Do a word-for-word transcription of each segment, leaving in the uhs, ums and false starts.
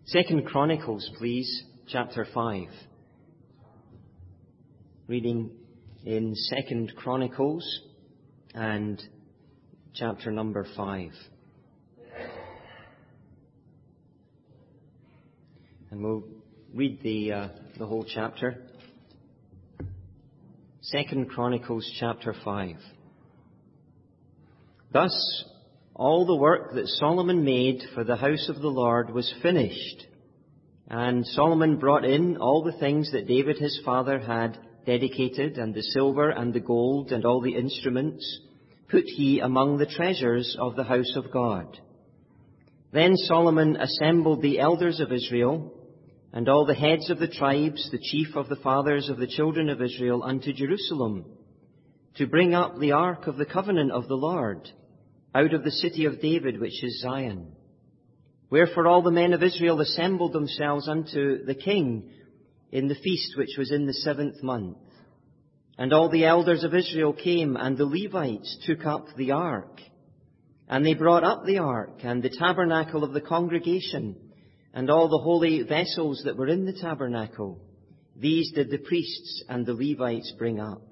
Second Chronicles, please, chapter five. Reading in Second Chronicles and chapter number five. And we'll read the uh, the whole chapter. Second Chronicles chapter five. Thus all the work that Solomon made for the house of the Lord was finished, and Solomon brought in all the things that David his father had dedicated, and the silver and the gold and all the instruments put he among the treasures of the house of God. Then Solomon assembled the elders of Israel and all the heads of the tribes, the chief of the fathers of the children of Israel, unto Jerusalem, to bring up the ark of the covenant of the Lord out of the city of David, which is Zion. Wherefore all the men of Israel assembled themselves unto the king in the feast which was in the seventh month. And all the elders of Israel came, and the Levites took up the ark. And they brought up the ark, and the tabernacle of the congregation, and all the holy vessels that were in the tabernacle. These did the priests and the Levites bring up.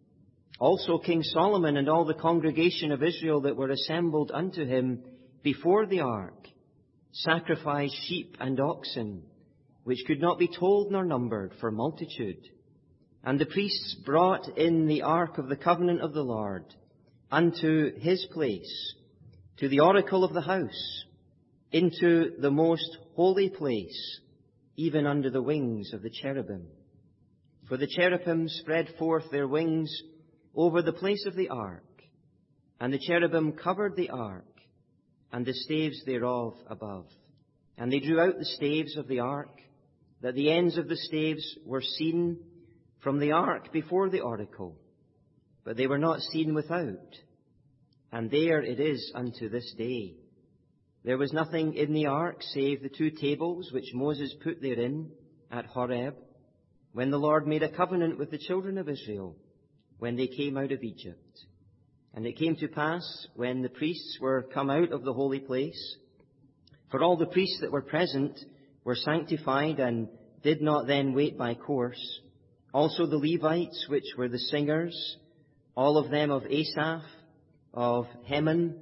Also King Solomon and all the congregation of Israel that were assembled unto him before the ark sacrificed sheep and oxen, which could not be told nor numbered for multitude. And the priests brought in the ark of the covenant of the Lord unto his place, to the oracle of the house, into the most holy place, even under the wings of the cherubim. For the cherubim spread forth their wings over the place of the ark, and the cherubim covered the ark, and the staves thereof above. And they drew out the staves of the ark, that the ends of the staves were seen from the ark before the oracle, but they were not seen without. And there it is unto this day. There was nothing in the ark save the two tables which Moses put therein at Horeb, when the Lord made a covenant with the children of Israel, when they came out of Egypt. And it came to pass, when the priests were come out of the holy place, for all the priests that were present were sanctified and did not then wait by course, also the Levites, which were the singers, all of them of Asaph, of Heman,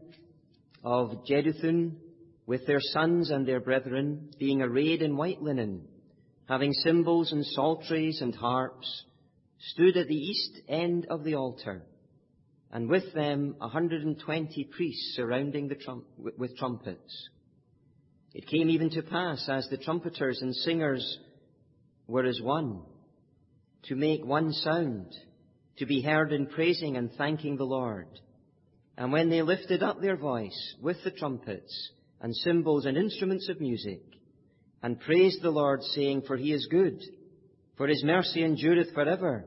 of Jeduthun, with their sons and their brethren, being arrayed in white linen, having cymbals and psalteries and harps, stood at the east end of the altar, and with them a hundred and twenty priests surrounding the trum- with trumpets. It came even to pass, as the trumpeters and singers were as one, to make one sound, to be heard in praising and thanking the Lord. And when they lifted up their voice with the trumpets and cymbals and instruments of music, and praised the Lord, saying, For he is good, for his mercy endureth forever,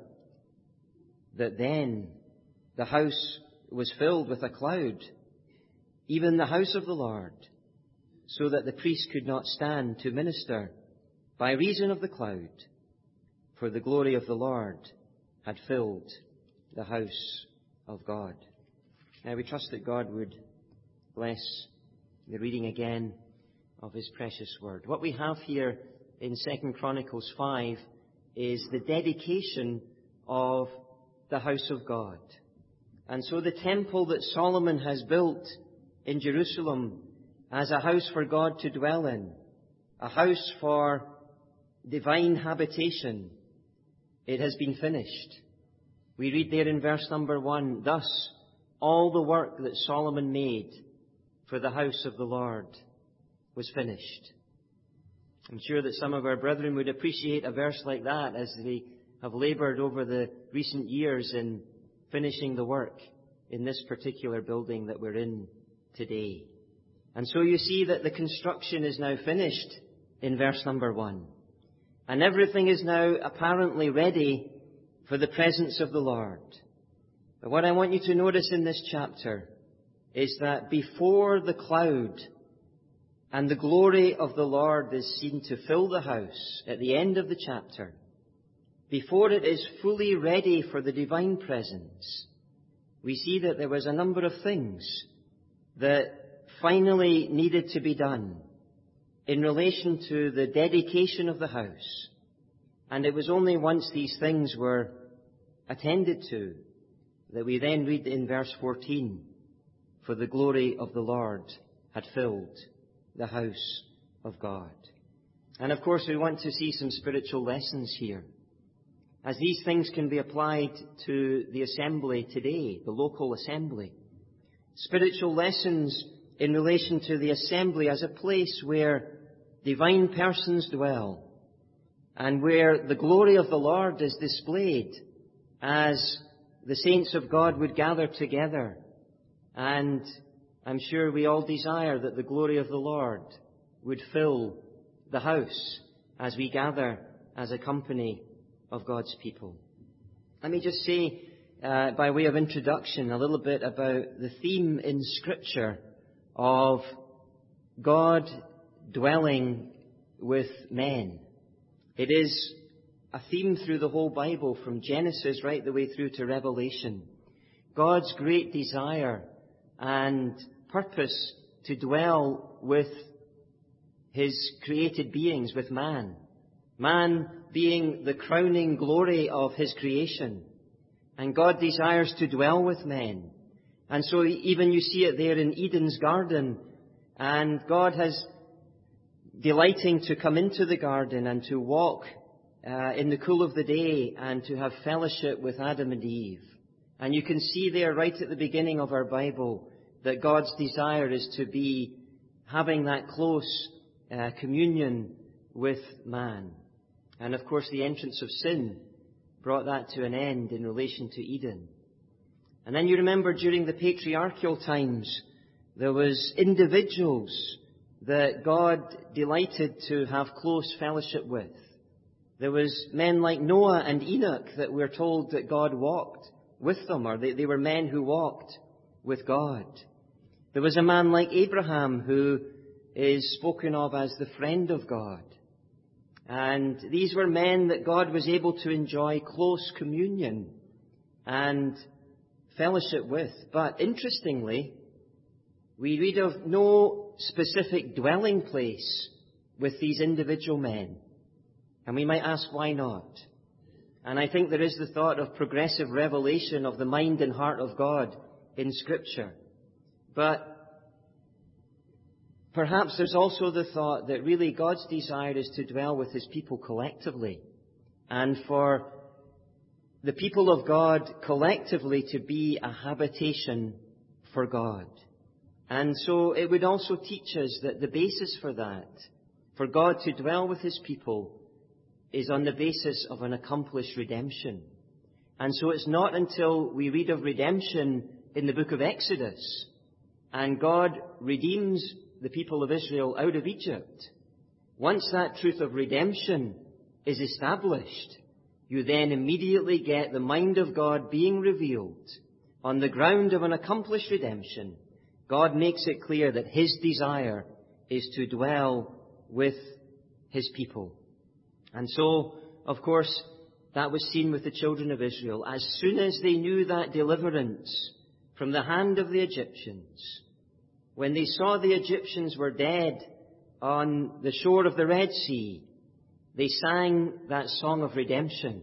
that then the house was filled with a cloud, even the house of the Lord, so that the priest could not stand to minister by reason of the cloud, for the glory of the Lord had filled the house of God. Now we trust that God would bless the reading again of his precious word. What we have here in Second Chronicles five is the dedication of the house of God. And so the temple that Solomon has built in Jerusalem as a house for God to dwell in, a house for divine habitation, it has been finished. We read there in verse number one, Thus all the work that Solomon made for the house of the Lord was finished. I'm sure that some of our brethren would appreciate a verse like that as they have laboured over the recent years in finishing the work in this particular building that we're in today. And so you see that the construction is now finished in verse number one. And everything is now apparently ready for the presence of the Lord. But what I want you to notice in this chapter is that before the cloud and the glory of the Lord is seen to fill the house at the end of the chapter, before it is fully ready for the divine presence, we see that there was a number of things that finally needed to be done in relation to the dedication of the house. And it was only once these things were attended to that we then read in verse fourteen, "For the glory of the Lord had filled the house of God." And of course we want to see some spiritual lessons here, as these things can be applied to the assembly today, the local assembly. Spiritual lessons in relation to the assembly as a place where divine persons dwell, and where the glory of the Lord is displayed as the saints of God would gather together. And I'm sure we all desire that the glory of the Lord would fill the house as we gather as a company of God's people. Let me just say, uh, by way of introduction, a little bit about the theme in Scripture of God dwelling with men. It is a theme through the whole Bible, from Genesis right the way through to Revelation. God's great desire and purpose to dwell with His created beings, with man. Man being the crowning glory of His creation. And God desires to dwell with men. And so even you see it there in Eden's garden. And God has delighting to come into the garden and to walk uh, in the cool of the day and to have fellowship with Adam and Eve. And you can see there right at the beginning of our Bible that God's desire is to be having that close uh, communion with man. And of course the entrance of sin brought that to an end in relation to Eden. And then you remember during the patriarchal times, there was individuals that God delighted to have close fellowship with. There was men like Noah and Enoch that we're told that God walked with them, or they, they were men who walked with God. There was a man like Abraham who is spoken of as the friend of God. And these were men that God was able to enjoy close communion and fellowship with. But interestingly, we read of no specific dwelling place with these individual men. And we might ask, why not? And I think there is the thought of progressive revelation of the mind and heart of God in Scripture. But perhaps there's also the thought that really God's desire is to dwell with His people collectively, and for the people of God collectively to be a habitation for God. And so it would also teach us that the basis for that, for God to dwell with His people, is on the basis of an accomplished redemption. And so it's not until we read of redemption in the book of Exodus, and God redeems the people of Israel out of Egypt. Once that truth of redemption is established, you then immediately get the mind of God being revealed. On the ground of an accomplished redemption, God makes it clear that His desire is to dwell with His people. And so, of course, that was seen with the children of Israel. As soon as they knew that deliverance from the hand of the Egyptians, when they saw the Egyptians were dead on the shore of the Red Sea, they sang that song of redemption.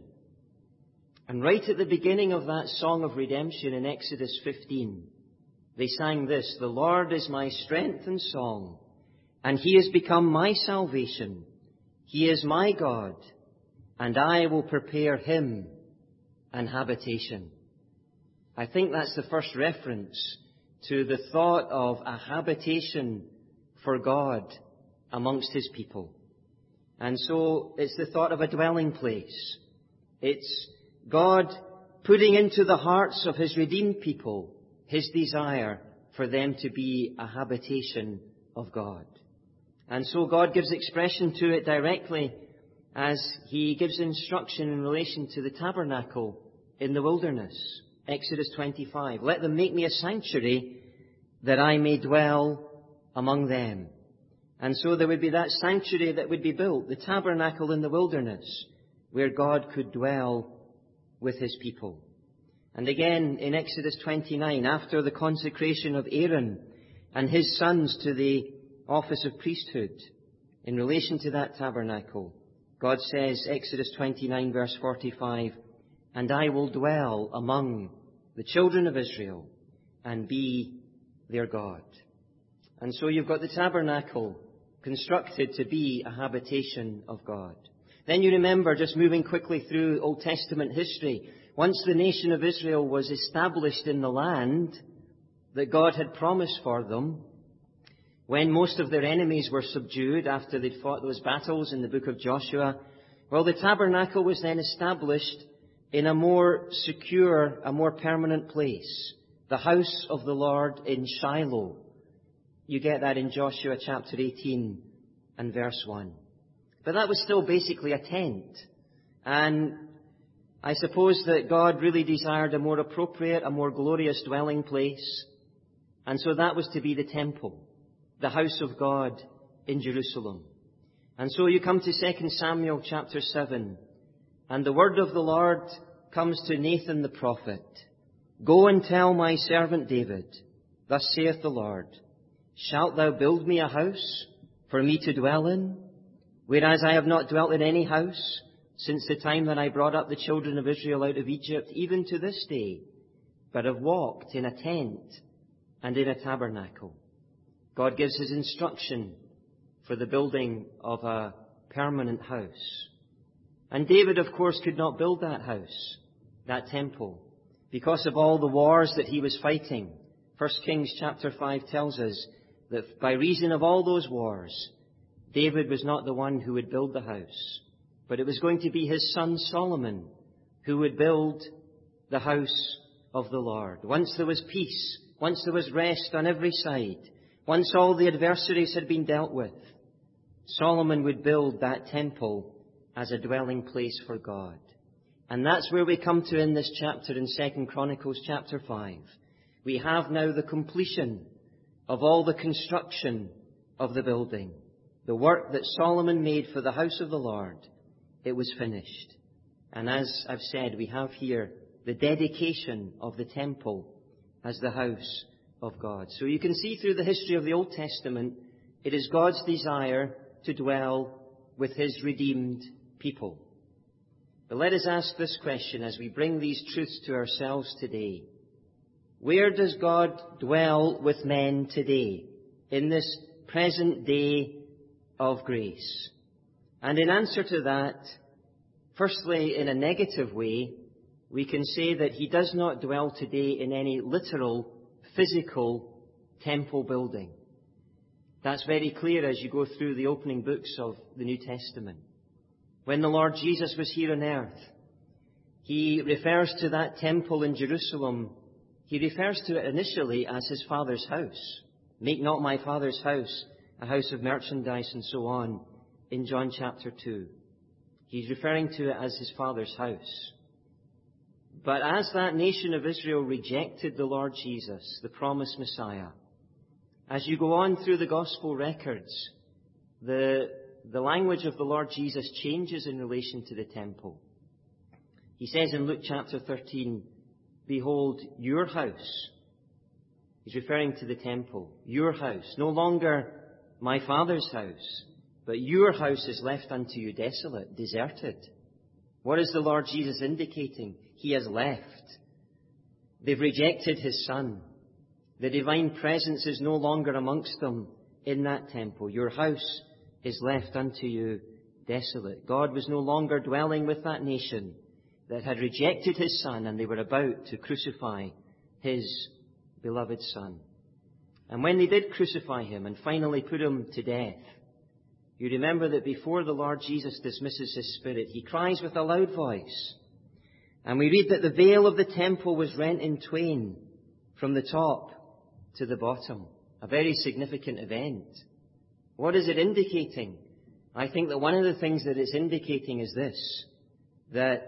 And right at the beginning of that song of redemption in Exodus fifteen, they sang this: "The Lord is my strength and song, and He has become my salvation. He is my God, and I will prepare Him an habitation." I think that's the first reference to the thought of a habitation for God amongst His people. And so it's the thought of a dwelling place. It's God putting into the hearts of His redeemed people His desire for them to be a habitation of God. And so God gives expression to it directly as He gives instruction in relation to the tabernacle in the wilderness. Exodus twenty-five, "Let them make me a sanctuary that I may dwell among them." And so there would be that sanctuary that would be built, the tabernacle in the wilderness, where God could dwell with His people. And again in Exodus twenty-nine, after the consecration of Aaron and his sons to the office of priesthood, in relation to that tabernacle. God says, Exodus twenty-nine, verse forty-five, "And I will dwell among the children of Israel and be their God." And so you've got the tabernacle constructed to be a habitation of God. Then you remember, just moving quickly through Old Testament history, once the nation of Israel was established in the land that God had promised for them, when most of their enemies were subdued after they'd fought those battles in the book of Joshua, well, the tabernacle was then established in a more secure, a more permanent place, the house of the Lord in Shiloh. You get that in Joshua chapter eighteen and verse one. But that was still basically a tent. And I suppose that God really desired a more appropriate, a more glorious dwelling place. And so that was to be the temple, the house of God in Jerusalem. And so you come to Second Samuel chapter seven, and the word of the Lord comes to Nathan the prophet. "Go and tell my servant David, thus saith the Lord, shalt thou build me a house for me to dwell in, whereas I have not dwelt in any house since the time that I brought up the children of Israel out of Egypt, even to this day, but have walked in a tent and in a tabernacle." God gives his instruction for the building of a permanent house. And David, of course, could not build that house, that temple, because of all the wars that he was fighting. First Kings chapter five tells us that by reason of all those wars, David was not the one who would build the house, but it was going to be his son Solomon who would build the house of the Lord. Once there was peace, once there was rest on every side, once all the adversaries had been dealt with, Solomon would build that temple as a dwelling place for God. And that's where we come to in this chapter in Second Chronicles chapter five. We have now the completion of all the construction of the building. The work that Solomon made for the house of the Lord, it was finished. And as I've said, we have here the dedication of the temple as the house of God. So you can see through the history of the Old Testament, it is God's desire to dwell with his redeemed people. But let us ask this question as we bring these truths to ourselves today. Where does God dwell with men today in this present day of grace? And in answer to that, firstly, in a negative way, we can say that he does not dwell today in any literal, physical temple building. That's very clear as you go through the opening books of the New Testament. When the Lord Jesus was here on earth, he refers to that temple in Jerusalem. He refers to it initially as his Father's house. "Make not my Father's house a house of merchandise," and so on, in John chapter two. He's referring to it as his Father's house. But as that nation of Israel rejected the Lord Jesus, the promised Messiah, as you go on through the gospel records, the, the language of the Lord Jesus changes in relation to the temple. He says in Luke chapter thirteen, "Behold, your house." He's referring to the temple. "Your house, no longer my Father's house, but your house is left unto you desolate," deserted. What is the Lord Jesus indicating? He has left. They've rejected his Son. The divine presence is no longer amongst them in that temple. Your house is left unto you desolate. God was no longer dwelling with that nation that had rejected his Son, and they were about to crucify his beloved Son. And when they did crucify him and finally put him to death, you remember that before the Lord Jesus dismisses his spirit, he cries with a loud voice. And we read that the veil of the temple was rent in twain from the top to the bottom. A very significant event. What is it indicating? I think that one of the things that it's indicating is this, that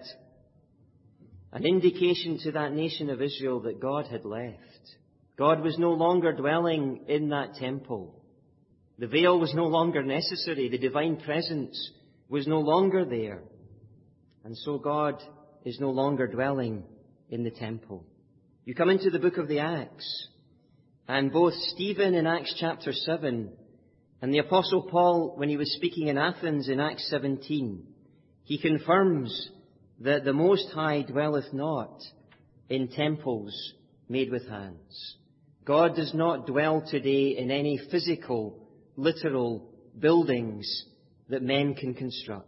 an indication to that nation of Israel that God had left. God was no longer dwelling in that temple. The veil was no longer necessary. The divine presence was no longer there. And so God is no longer dwelling in the temple. You come into the book of the Acts, and both Stephen in Acts chapter seven And the Apostle Paul, when he was speaking in Athens in Acts seventeen, he confirms that the Most High dwelleth not in temples made with hands. God does not dwell today in any physical, literal buildings that men can construct.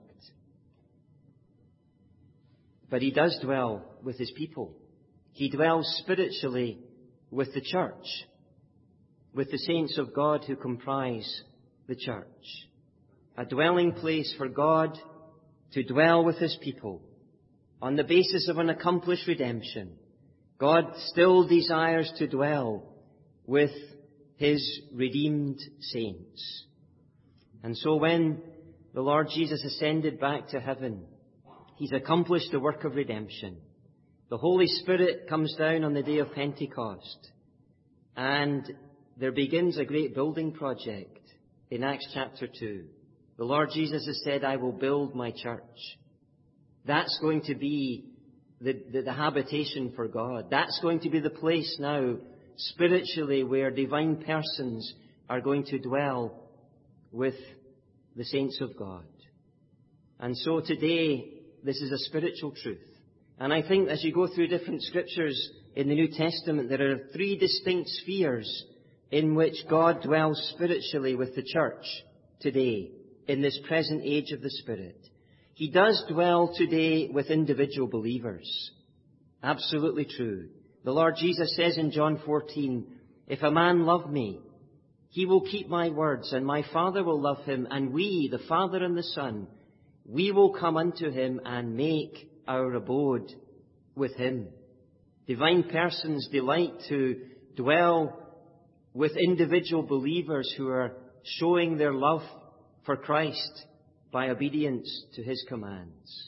But he does dwell with his people. He dwells spiritually with the church, with the saints of God who comprise the church. A dwelling place for God to dwell with his people on the basis of an accomplished redemption. God still desires to dwell with his redeemed saints. And so when the Lord Jesus ascended back to heaven, he's accomplished the work of redemption. The Holy Spirit comes down on the day of Pentecost, and there begins a great building project in Acts chapter two. The Lord Jesus has said, I will build my church. That's going to be the, the, the habitation for God. That's going to be the place now, spiritually, where divine persons are going to dwell with the saints of God. And so today, this is a spiritual truth. And I think as you go through different scriptures in the New Testament, there are three distinct spheres in which God dwells spiritually with the church today, in this present age of the Spirit. He does dwell today with individual believers. Absolutely true. The Lord Jesus says in John fourteen, if a man love me, he will keep my words, and my Father will love him, and we, the Father and the Son, we will come unto him and make our abode with him. Divine persons delight to dwell with individual believers who are showing their love for Christ by obedience to his commands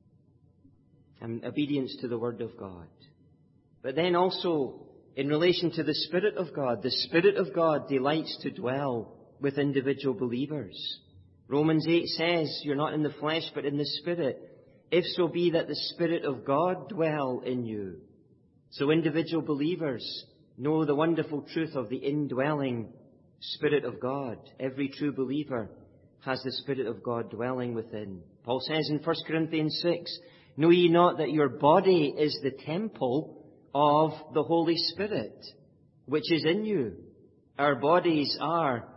and obedience to the Word of God. But then also, in relation to the Spirit of God, the Spirit of God delights to dwell with individual believers. Romans eight says, you're not in the flesh, but in the Spirit, if so be that the Spirit of God dwell in you. So individual believers know the wonderful truth of the indwelling Spirit of God. Every true believer has the Spirit of God dwelling within. Paul says in First Corinthians six, know ye not that your body is the temple of the Holy Spirit, which is in you? Our bodies are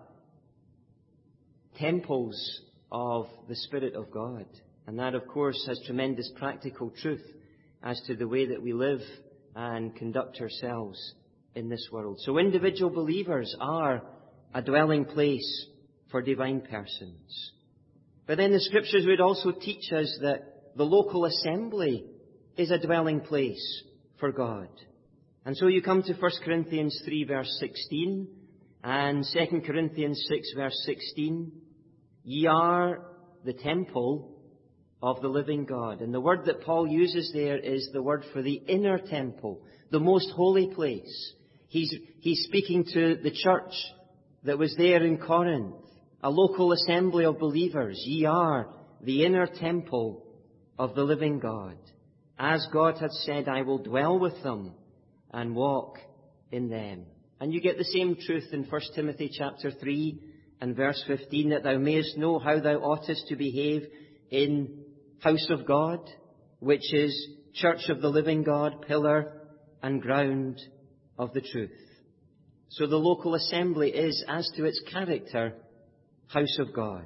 temples of the Spirit of God. And that, of course, has tremendous practical truth as to the way that we live and conduct ourselves in this world. So individual believers are a dwelling place for divine persons. But then the Scriptures would also teach us that the local assembly is a dwelling place for God. And so you come to First Corinthians three verse sixteen and Second Corinthians six verse sixteen. Ye are the temple of the living God. And the word that Paul uses there is the word for the inner temple, the most holy place. He's, he's speaking to the church that was there in Corinth, a local assembly of believers. Ye are the inner temple of the living God. As God hath said, I will dwell with them and walk in them. And you get the same truth in First Timothy chapter three and verse fifteen, that thou mayest know how thou oughtest to behave in house of God, which is church of the living God, pillar and ground of the truth. So the local assembly is, as to its character, house of God.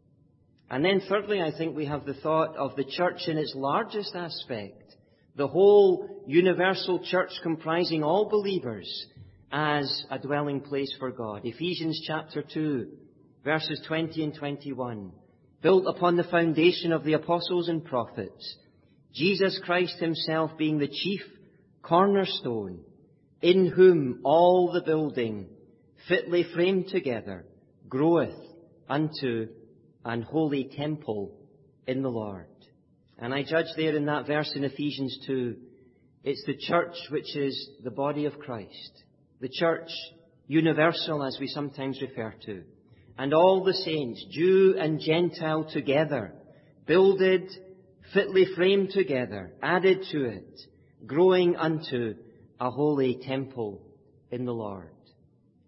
And then thirdly, I think we have the thought of the church in its largest aspect, the whole universal church comprising all believers, as a dwelling place for God. Ephesians chapter two, verses twenty and twenty-one. Built upon the foundation of the apostles and prophets, Jesus Christ himself being the chief cornerstone, in whom all the building, fitly framed together, groweth unto an holy temple in the Lord. And I judge there in that verse in Ephesians two, it's the church which is the body of Christ, the church universal as we sometimes refer to, and all the saints, Jew and Gentile together, builded, fitly framed together, added to it, growing unto a holy temple in the Lord.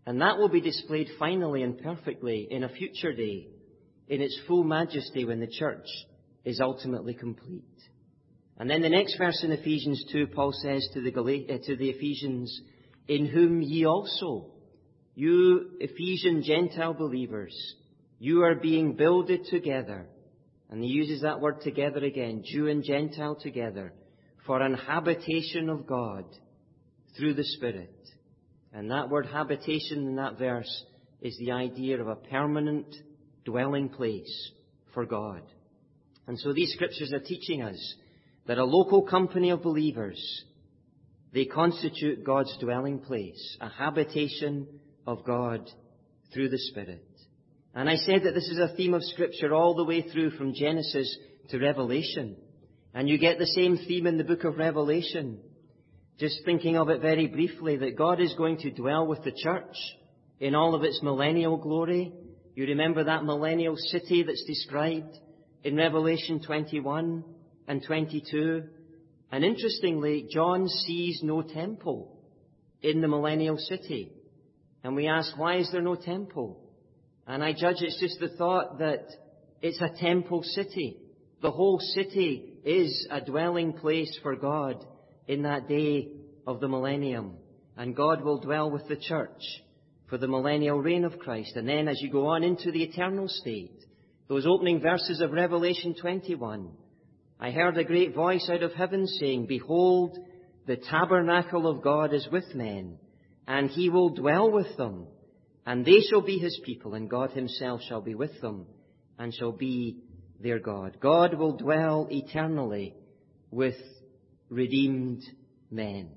And that will be displayed finally and perfectly in a future day, in its full majesty when the church is ultimately complete. And then the next verse in Ephesians two, Paul says to the, Gal- uh, to the Ephesians, in whom ye also, you Ephesian Gentile believers, you are being builded together. And he uses that word together again, Jew and Gentile together, for an habitation of God through the Spirit. And that word habitation in that verse is the idea of a permanent dwelling place for God. And so these scriptures are teaching us that a local company of believers, they constitute God's dwelling place, a habitation of God through the Spirit. And I said that this is a theme of Scripture all the way through from Genesis to Revelation. And you get the same theme in the book of Revelation. Just thinking of it very briefly, that God is going to dwell with the church in all of its millennial glory. You remember that millennial city that's described in Revelation twenty-one and twenty-two. And interestingly, John sees no temple in the millennial city. And we ask, why is there no temple? And I judge it's just the thought that it's a temple city. The whole city is a dwelling place for God in that day of the millennium. And God will dwell with the church for the millennial reign of Christ. And then as you go on into the eternal state, those opening verses of Revelation twenty-one, I heard a great voice out of heaven saying, behold, the tabernacle of God is with men, and he will dwell with them, and they shall be his people, and God himself shall be with them, and shall be their God. God will dwell eternally with redeemed men.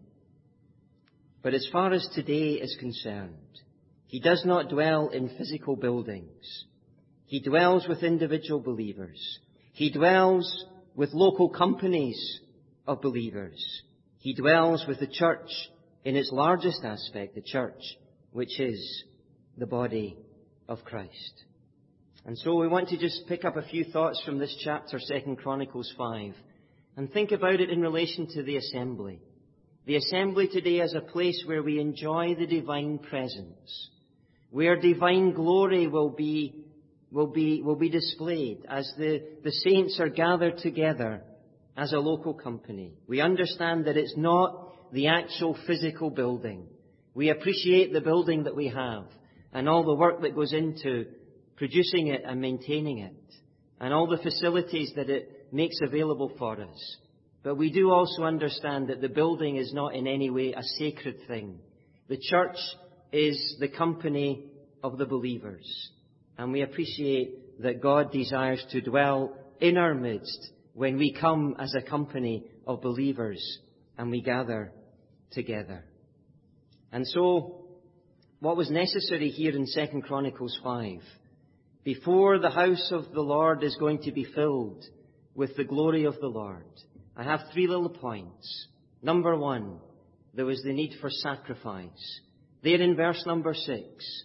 But as far as today is concerned, he does not dwell in physical buildings. He dwells with individual believers. He dwells with local companies of believers. He dwells with the church in its largest aspect, the church, which is the body of Christ. And so we want to just pick up a few thoughts from this chapter, Second Chronicles five, and think about it in relation to the assembly. The assembly today is a place where we enjoy the divine presence, where divine glory will be will be will be displayed as the, the saints are gathered together as a local company. We understand that it's not the actual physical building. We appreciate the building that we have and all the work that goes into producing it and maintaining it, and all the facilities that it makes available for us. But we do also understand that the building is not in any way a sacred thing. The church is the company of the believers. And we appreciate that God desires to dwell in our midst when we come as a company of believers and we gather together. And so, what was necessary here in Second Chronicles five, before the house of the Lord is going to be filled with the glory of the Lord, I have three little points. Number one, there was the need for sacrifice. There in verse number six,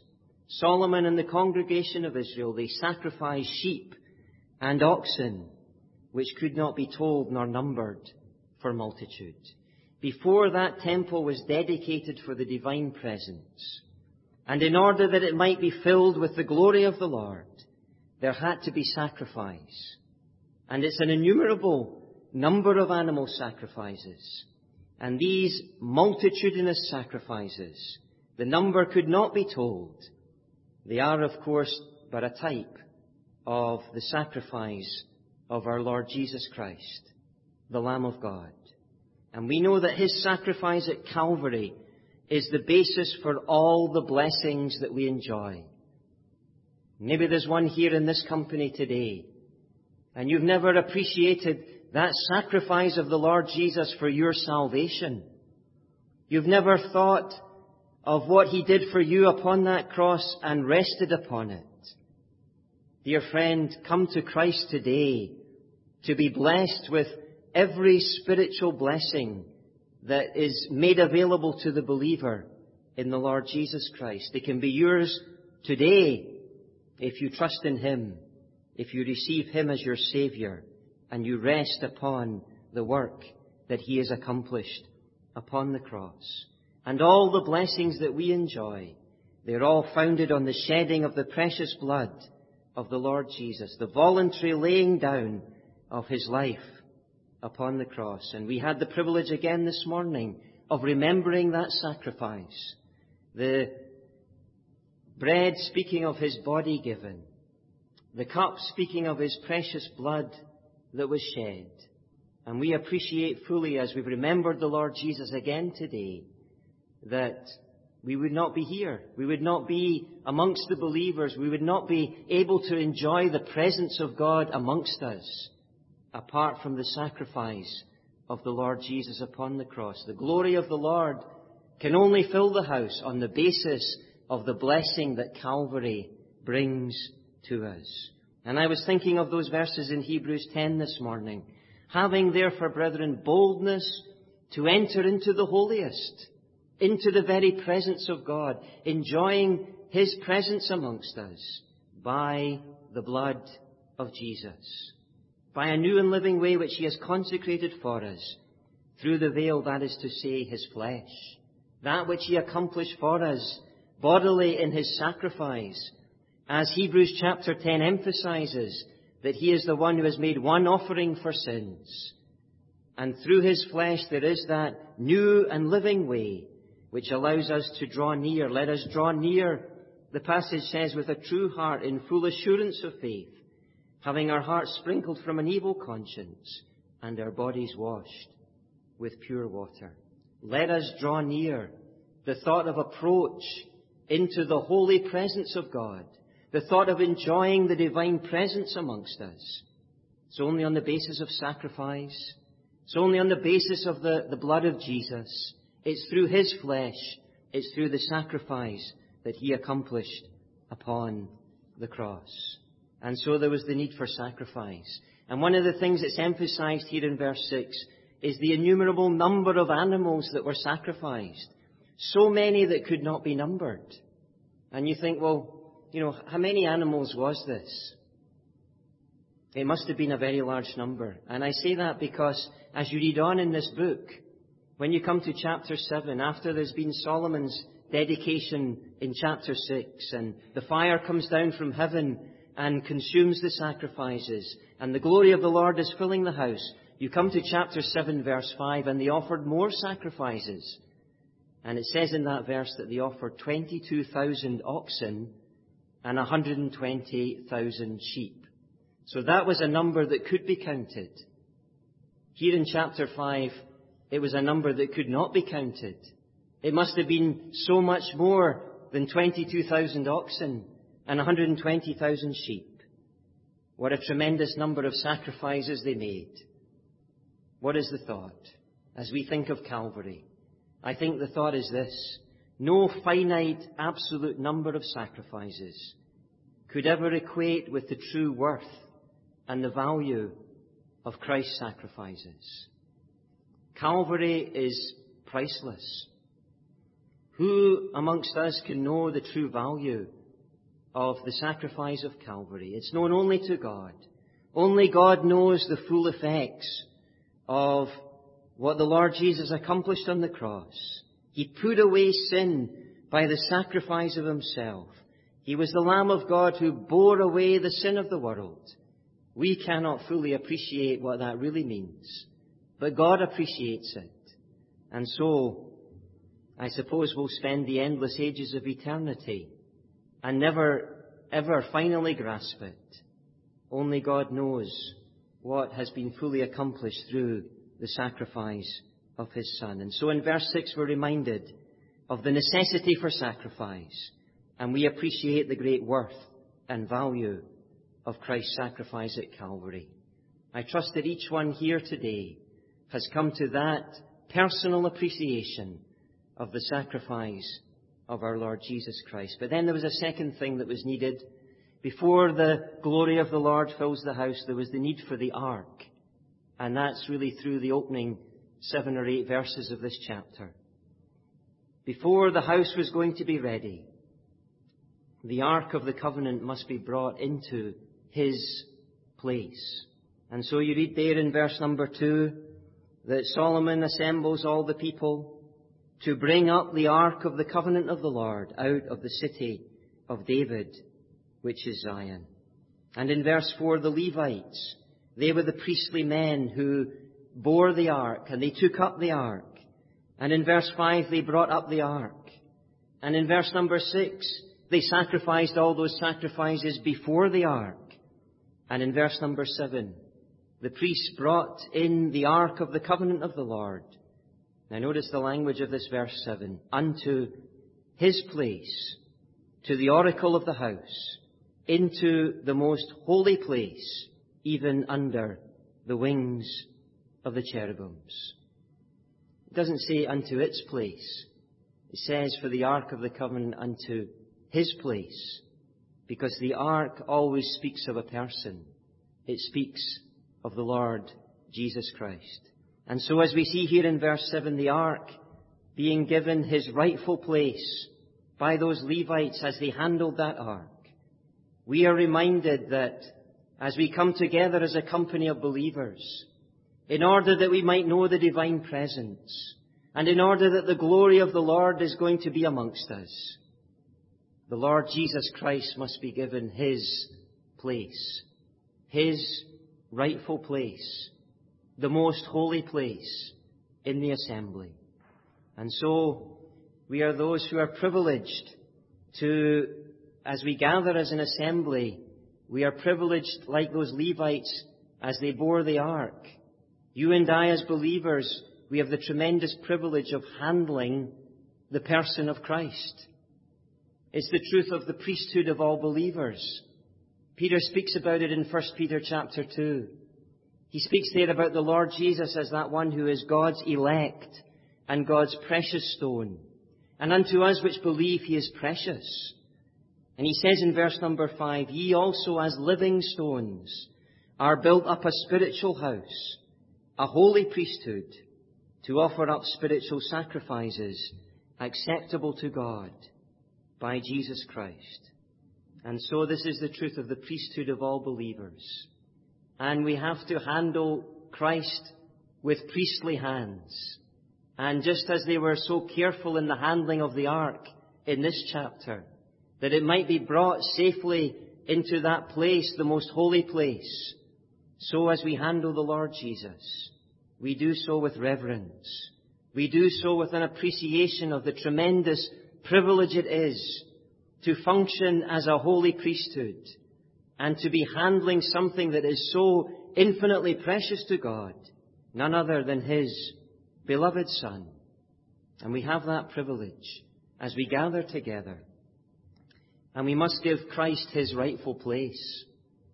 Solomon and the congregation of Israel, they sacrificed sheep and oxen, which could not be told nor numbered for multitude. Before that temple was dedicated for the divine presence, and in order that it might be filled with the glory of the Lord, there had to be sacrifice. And it's an innumerable number of animal sacrifices. And these multitudinous sacrifices, the number could not be told. They are, of course, but a type of the sacrifice of our Lord Jesus Christ, the Lamb of God. And we know that his sacrifice at Calvary is the basis for all the blessings that we enjoy. Maybe there's one here in this company today, and you've never appreciated that sacrifice of the Lord Jesus for your salvation. You've never thought of what he did for you upon that cross and rested upon it. Dear friend, come to Christ today to be blessed with every spiritual blessing that is made available to the believer in the Lord Jesus Christ. They can be yours today if you trust in him, if you receive him as your Saviour, and you rest upon the work that he has accomplished upon the cross. And all the blessings that we enjoy, They're all founded on the shedding of the precious blood of the Lord Jesus, the voluntary laying down of his life upon the cross. And we had the privilege again this morning of remembering that sacrifice. The bread speaking of his body given, the cup speaking of his precious blood that was shed. And we appreciate fully, as we've remembered the Lord Jesus again today, that we would not be here. We would not be amongst the believers. We would not be able to enjoy the presence of God amongst us apart from the sacrifice of the Lord Jesus upon the cross. The glory of the Lord can only fill the house on the basis of the blessing that Calvary brings to us. And I was thinking of those verses in Hebrews ten this morning. Having therefore, brethren, boldness to enter into the holiest, into the very presence of God, enjoying his presence amongst us by the blood of Jesus, by a new and living way which he has consecrated for us through the veil, that is to say, his flesh, that which he accomplished for us bodily in his sacrifice, as Hebrews chapter ten emphasizes, that he is the one who has made one offering for sins. And through his flesh there is that new and living way which allows us to draw near. Let us draw near, the passage says, with a true heart in full assurance of faith, having our hearts sprinkled from an evil conscience and our bodies washed with pure water. Let us draw near. The thought of approach into the holy presence of God, the thought of enjoying the divine presence amongst us, it's only on the basis of sacrifice. It's only on the basis of the, the blood of Jesus. It's through his flesh. It's through the sacrifice that he accomplished upon the cross. And so there was the need for sacrifice. And one of the things that's emphasized here in verse six is the innumerable number of animals that were sacrificed. So many that could not be numbered. And you think, well, you know, how many animals was this? It must have been a very large number. And I say that because as you read on in this book, when you come to chapter seven, after there's been Solomon's dedication in chapter six, and the fire comes down from heaven and consumes the sacrifices, and the glory of the Lord is filling the house, you come to chapter seven, verse five, and they offered more sacrifices. And it says in that verse that they offered twenty-two thousand oxen and one hundred twenty thousand sheep. So that was a number that could be counted. Here in chapter five, it was a number that could not be counted. It must have been so much more than twenty-two thousand oxen and one hundred twenty thousand sheep. What a tremendous number of sacrifices they made. What is the thought as we think of Calvary? I think the thought is this: no finite, absolute number of sacrifices could ever equate with the true worth and the value of Christ's sacrifices. Calvary is priceless. Who amongst us can know the true value of the sacrifice of Calvary? It's known only to God. Only God knows the full effects of what the Lord Jesus accomplished on the cross. He put away sin by the sacrifice of himself. He was the Lamb of God who bore away the sin of the world. We cannot fully appreciate what that really means, but God appreciates it. And so, I suppose we'll spend the endless ages of eternity and never, ever finally grasp it. Only God knows what has been fully accomplished through the sacrifice of his Son. And so in verse six we're reminded of the necessity for sacrifice, and we appreciate the great worth and value of Christ's sacrifice at Calvary. I trust that each one here today has come to that personal appreciation of the sacrifice of our Lord Jesus Christ. But then there was a second thing that was needed. Before the glory of the Lord fills the house, there was the need for the ark. And that's really through the opening seven or eight verses of this chapter. Before the house was going to be ready, the Ark of the Covenant must be brought into his place. And so you read there in verse number two that Solomon assembles all the people to bring up the ark of the covenant of the Lord out of the city of David, which is Zion. And in verse four, the Levites, they were the priestly men who bore the ark, and they took up the ark. And in verse five, they brought up the ark. And in verse number six, they sacrificed all those sacrifices before the ark. And in verse number seven, the priests brought in the ark of the covenant of the Lord. Now notice the language of this verse seven. Unto his place, to the oracle of the house, into the most holy place, even under the wings of the cherubims. It doesn't say unto its place. It says for the ark of the covenant unto his place, because the ark always speaks of a person. It speaks of the Lord Jesus Christ. And so as we see here in verse seven, the ark being given his rightful place by those Levites as they handled that ark, we are reminded that as we come together as a company of believers, in order that we might know the divine presence, and in order that the glory of the Lord is going to be amongst us, the Lord Jesus Christ must be given his place, his rightful place, the most holy place in the assembly. And so we are those who are privileged to, as we gather as an assembly, we are privileged like those Levites as they bore the ark. You and I as believers, we have the tremendous privilege of handling the person of Christ. It's the truth of the priesthood of all believers. Peter speaks about it in First Peter chapter two. He speaks there about the Lord Jesus as that one who is God's elect and God's precious stone. And unto us which believe he is precious. And he says in verse number five, ye also as living stones are built up a spiritual house, a holy priesthood, to offer up spiritual sacrifices acceptable to God by Jesus Christ. And so this is the truth of the priesthood of all believers. And we have to handle Christ with priestly hands. And just as they were so careful in the handling of the ark in this chapter, that it might be brought safely into that place, the most holy place, so as we handle the Lord Jesus, we do so with reverence. We do so with an appreciation of the tremendous privilege it is to function as a holy priesthood and to be handling something that is so infinitely precious to God, none other than his beloved Son. And we have that privilege as we gather together. And we must give Christ his rightful place.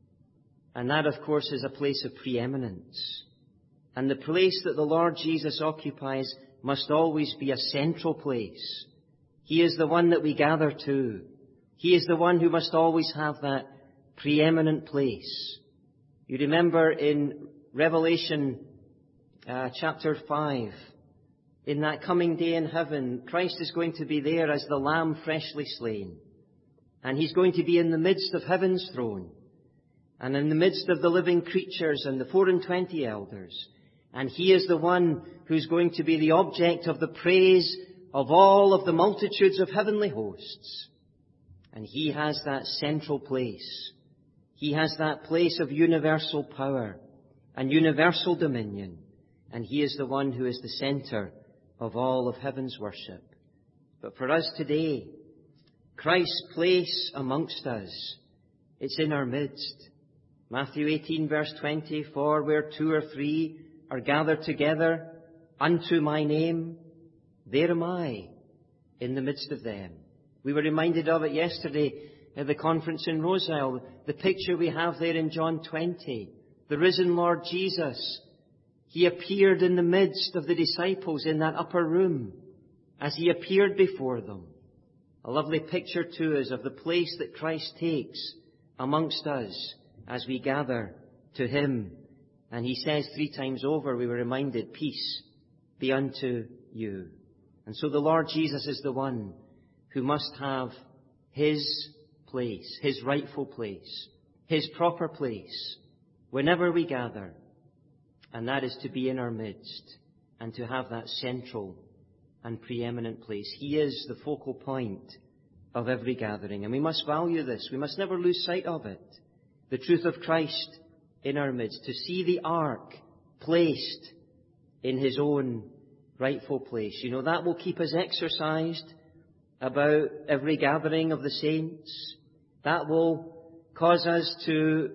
And that, of course, is a place of preeminence. And the place that the Lord Jesus occupies must always be a central place. He is the one that we gather to. He is the one who must always have that preeminent place. You remember in Revelation uh, chapter five, in that coming day in heaven, Christ is going to be there as the Lamb freshly slain. And he's going to be in the midst of heaven's throne, and in the midst of the living creatures and the four and twenty elders. And he is the one who's going to be the object of the praise of all of the multitudes of heavenly hosts. And he has that central place. He has that place of universal power and universal dominion. And he is the one who is the center of all of heaven's worship. But for us today, Christ's place amongst us, it's in our midst. Matthew eighteen verse twenty, for where two or three are gathered together unto my name, there am I in the midst of them. We were reminded of it yesterday at the conference in Roselle, the picture we have there in John twenty, the risen Lord Jesus. He appeared in the midst of the disciples in that upper room as he appeared before them. A lovely picture to us of the place that Christ takes amongst us as we gather to him. And he says three times over, we were reminded, peace be unto you. And so the Lord Jesus is the one who must have his place, his rightful place, his proper place, whenever we gather. And that is to be in our midst and to have that central and preeminent place. He is the focal point of every gathering, and we must value this. We must never lose sight of it. The truth of Christ in our midst, to see the ark placed in His own rightful place. You know, that will keep us exercised about every gathering of the saints. That will cause us to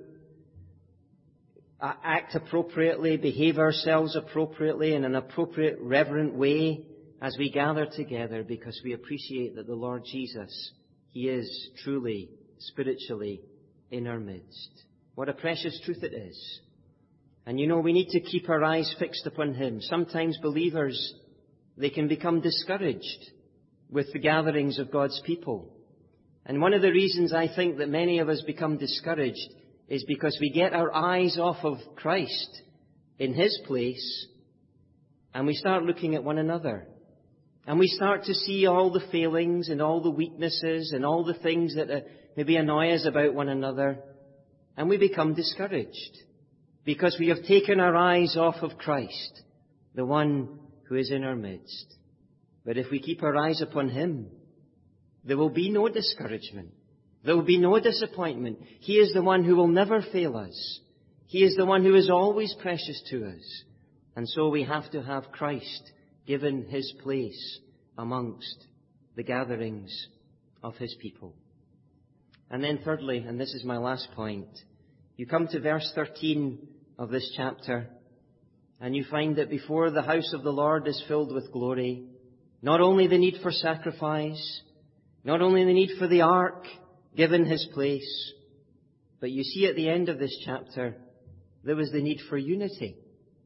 act appropriately, behave ourselves appropriately in an appropriate, reverent way as we gather together, because we appreciate that the Lord Jesus, He is truly, spiritually in our midst. What a precious truth it is. And you know, we need to keep our eyes fixed upon Him. Sometimes believers, they can become discouraged with the gatherings of God's people. And one of the reasons I think that many of us become discouraged is because we get our eyes off of Christ in His place, and we start looking at one another. And we start to see all the failings and all the weaknesses and all the things that uh, maybe annoy us about one another. And we become discouraged because we have taken our eyes off of Christ, the one who is in our midst. But if we keep our eyes upon Him, there will be no discouragement. There will be no disappointment. He is the one who will never fail us. He is the one who is always precious to us. And so we have to have Christ given His place amongst the gatherings of His people. And then thirdly, and this is my last point, you come to verse thirteen of this chapter, and you find that before the house of the Lord is filled with glory, not only the need for sacrifice, not only the need for the ark given His place, but you see at the end of this chapter, there was the need for unity.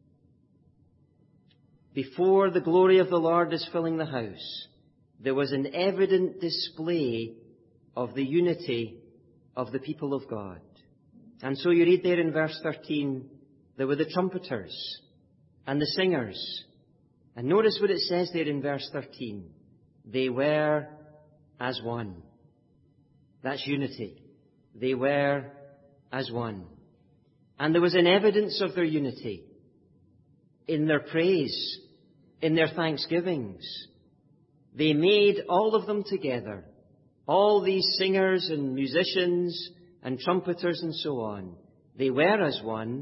Before the glory of the Lord is filling the house, there was an evident display of the unity of the people of God. And so you read there in verse thirteen, there were the trumpeters and the singers. And notice what it says there in verse thirteen. They were as one. That's unity. They were as one. And there was an evidence of their unity in their praise, in their thanksgivings. They made all of them together. All these singers and musicians and trumpeters and so on. They were as one,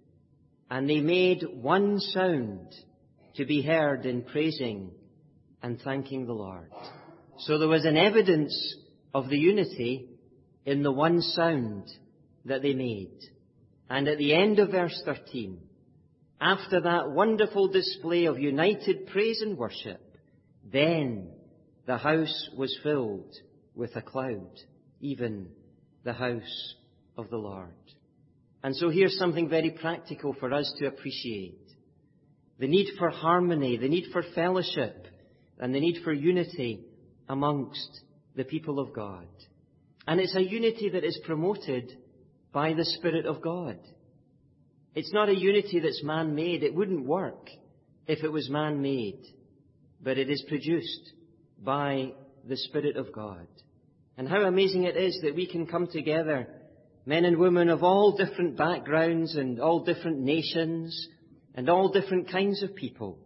and they made one sound to be heard in praising and thanking the Lord. So there was an evidence of the unity in the one sound that they made. And at the end of verse thirteen, after that wonderful display of united praise and worship, then the house was filled with a cloud, even the house of the Lord. And so here's something very practical for us to appreciate. The need for harmony, the need for fellowship, and the need for unity amongst the people of God. And it's a unity that is promoted by the Spirit of God. It's not a unity that's man-made. It wouldn't work if it was man-made. But it is produced by the Spirit of God. And how amazing it is that we can come together, men and women of all different backgrounds and all different nations and all different kinds of people.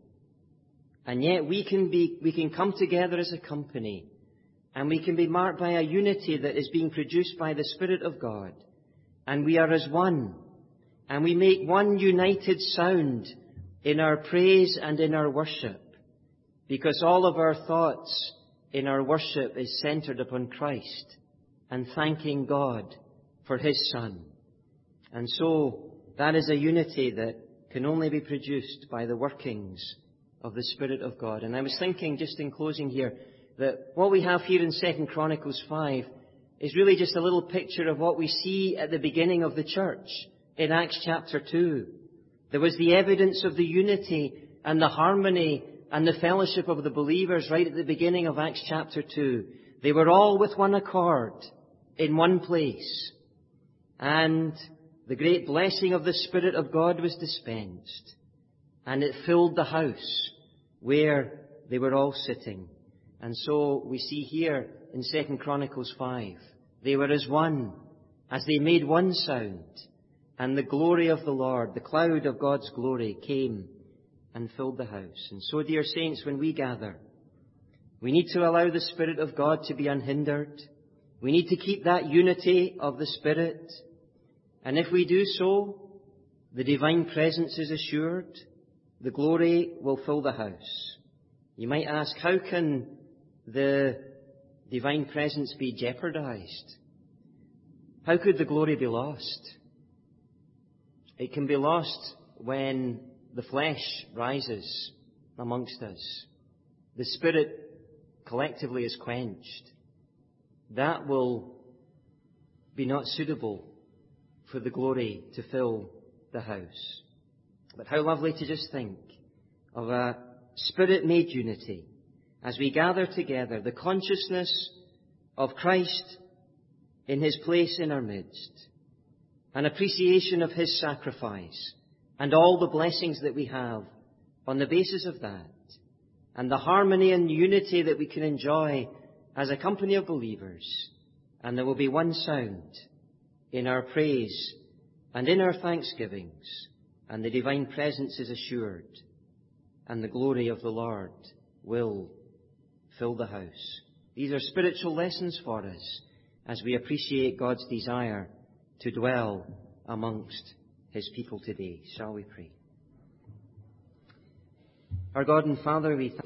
And yet we can be, we can come together as a company, and we can be marked by a unity that is being produced by the Spirit of God. And we are as one. And we make one united sound in our praise and in our worship. Because all of our thoughts in our worship is centered upon Christ and thanking God for His Son. And so that is a unity that can only be produced by the workings of the Spirit of God. And I was thinking, just in closing here, that what we have here in Second Chronicles five is really just a little picture of what we see at the beginning of the church in Acts chapter two. There was the evidence of the unity and the harmony and the fellowship of the believers right at the beginning of Acts chapter two. They were all with one accord in one place. And the great blessing of the Spirit of God was dispensed. And it filled the house where they were all sitting. And so we see here in Second Chronicles five, they were as one, as they made one sound. And the glory of the Lord, the cloud of God's glory, came and filled the house. And so, dear saints, when we gather, We need to allow the Spirit of God to be unhindered. We need to keep that unity of the Spirit. And if we do so, the divine presence is assured. The glory will fill the house. You might ask, how can the divine presence be jeopardized? How could the glory be lost? It can be lost when the flesh rises amongst us. The Spirit collectively is quenched. That will be not suitable for the glory to fill the house. But how lovely to just think of a Spirit-made unity as we gather together, the consciousness of Christ in His place in our midst, an appreciation of His sacrifice, and all the blessings that we have on the basis of that, and the harmony and unity that we can enjoy as a company of believers. And there will be one sound in our praise and in our thanksgivings, and the divine presence is assured, and the glory of the Lord will fill the house. These are spiritual lessons for us as we appreciate God's desire to dwell amongst His people today. Shall we pray? Our God and Father, we thank